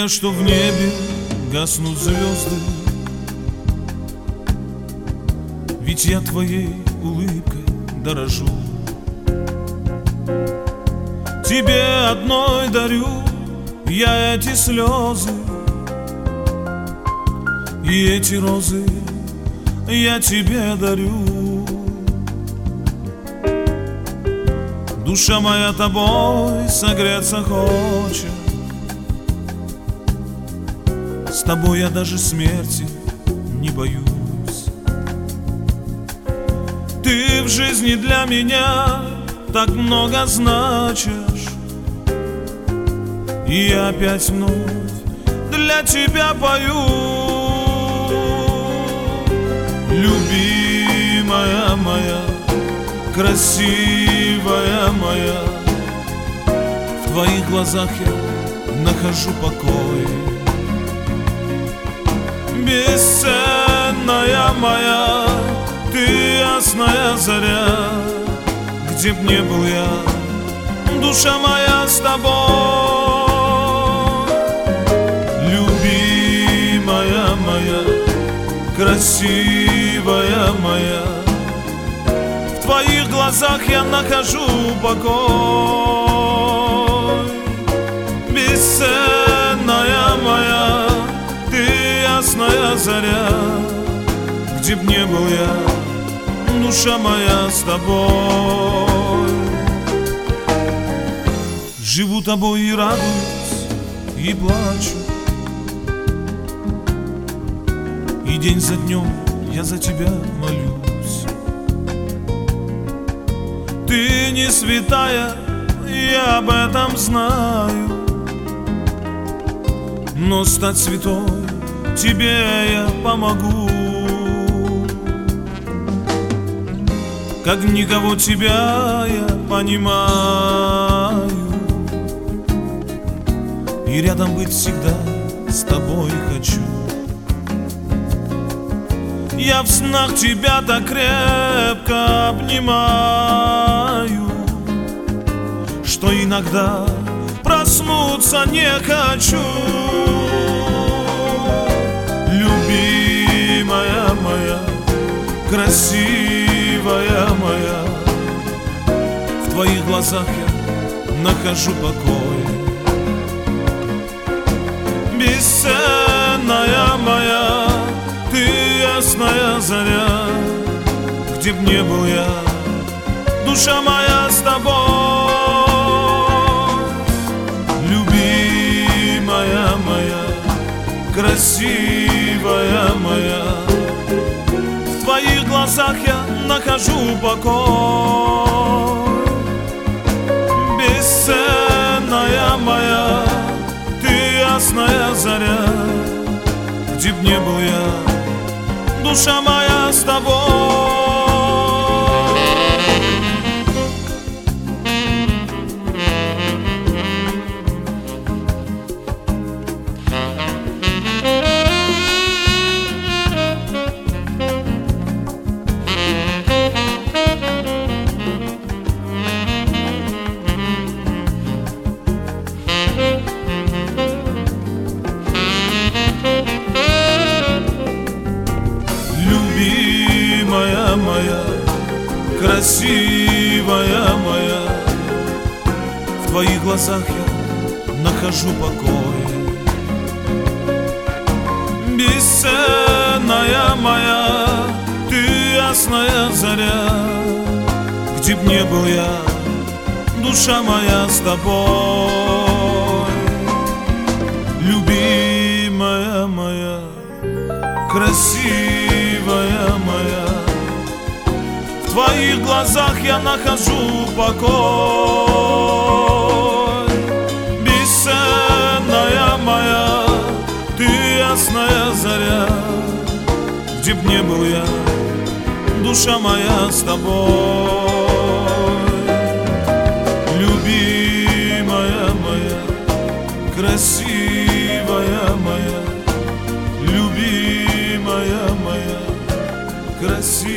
Веря, что в небе гаснут звезды, ведь я твоей улыбкой дорожу. Тебе одной дарю я эти слезы, и эти розы я тебе дарю. Душа моя тобой согреться хочет, с тобой я даже смерти не боюсь. Ты в жизни для меня так много значишь, и я опять вновь для тебя пою. Любимая моя, красивая моя, в твоих глазах я нахожу покой. Бесценная моя, ты ясная заря, где б не был я, душа моя с тобой. Любимая моя, красивая моя, в твоих глазах я нахожу покой. Бесценная моя, ты ясная заря, где б не был я, душа моя с тобой. Живу тобой и радуюсь, и плачу, и день за днем я за тебя молюсь. Ты не святая, я об этом знаю, но стать святой тебе я помогу. Как никого тебя я понимаю, и рядом быть всегда с тобой хочу. Я в снах тебя так крепко обнимаю, что иногда проснуться не хочу. Любимая моя, красивая моя, в твоих глазах я нахожу покой. Бесценная моя, ты ясная заря, где б не был я, душа моя с тобой. Любимая моя, красивая моя, в твоих глазах я нахожу покой. Бесценная моя, ты ясная заря, где б не был я, душа моя с тобой. Любимая моя, красивая моя, в твоих глазах я нахожу покой. Бесценная моя, ты ясная заря, где б не был я, душа моя с тобой. Любимая моя, красивая моя, в твоих глазах я нахожу покой. Бесценная моя, ты ясная заря, где б не был я, душа моя с тобой. Любимая моя, красивая моя, любимая моя, красивая.